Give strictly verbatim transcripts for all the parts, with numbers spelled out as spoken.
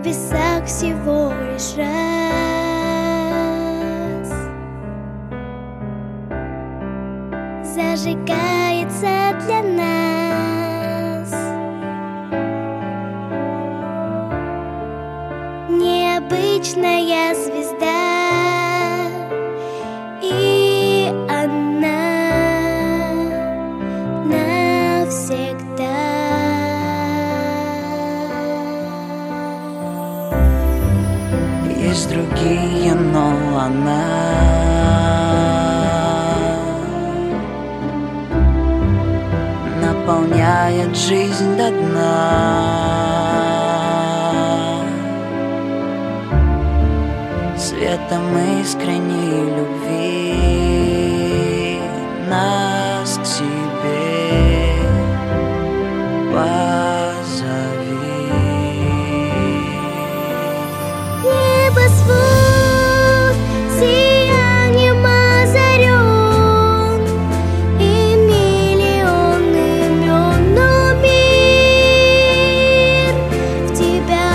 небесах всего лишь раз зажигается для нас необычная звезда, и она навсегда. Есть другие, но она наполняет жизнь до дна светом искренней любви. Нас к себе позови. Небосвод сиянием озарен, и миллион имен, но мир в тебя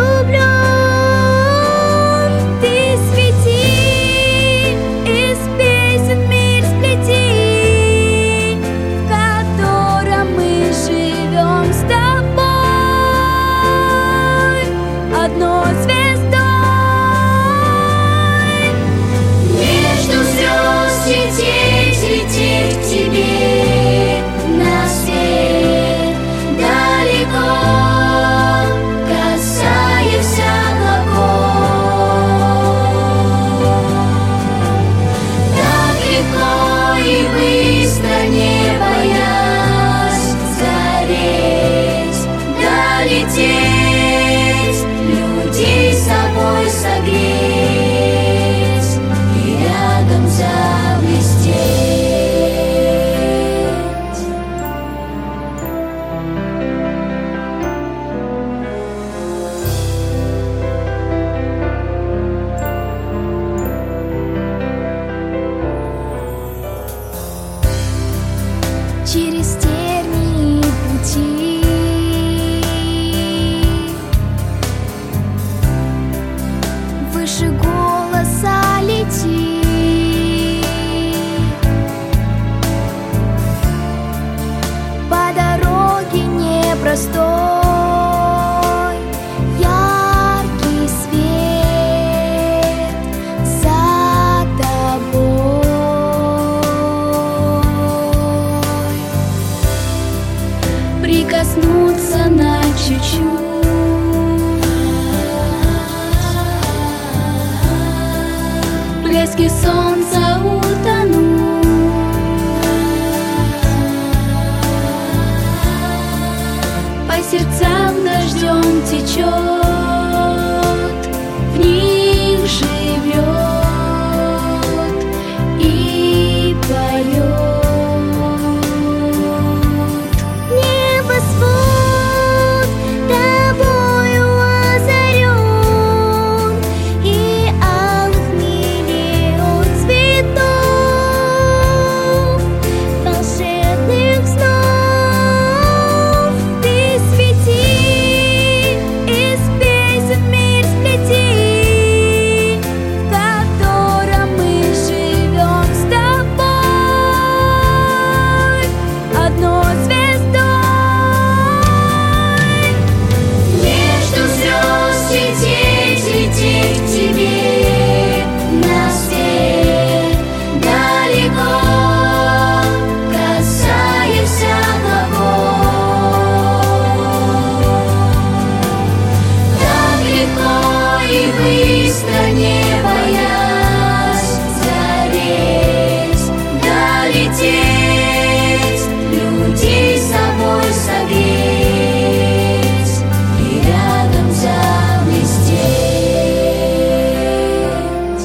влюблен. Ты свети, из песен мир сплети, в котором мы живем с тобой одной звездой. Между звезд лететь, лететь к тебе на свет далеко, касаясь облаков. Так легко и быстро, не боясь зареть, долететь, людей собой согреть и рядом заблестеть. Через тернии пути выше голоса лети, по дороге непростой, яркий свет за тобой. Прикоснуться на чуть-чуть, в блеске солнца утонуть, по сердцам дождем течет, в них живет и поет. Небосвод тобою озарен, и алых миллион цветов, волшебных снов. Ты свети, из песен мир сплети, в котором мы живем с тобой одной звездой. Между звезд лететь, лететь к тебе на свет далеко, касаясь облаков. Так легко и быстро, не боясь зареть, долететь, людей собой согреть и рядом заблестеть.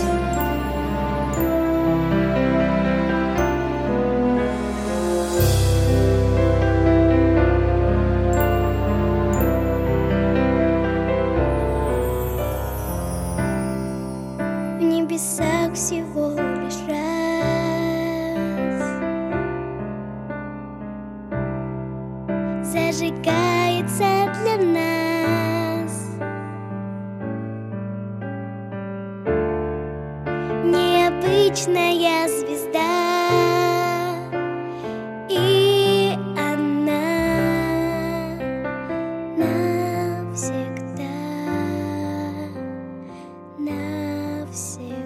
В небесах всего лишь раз зажигается для нас вечная звезда, и она навсегда, навсегда.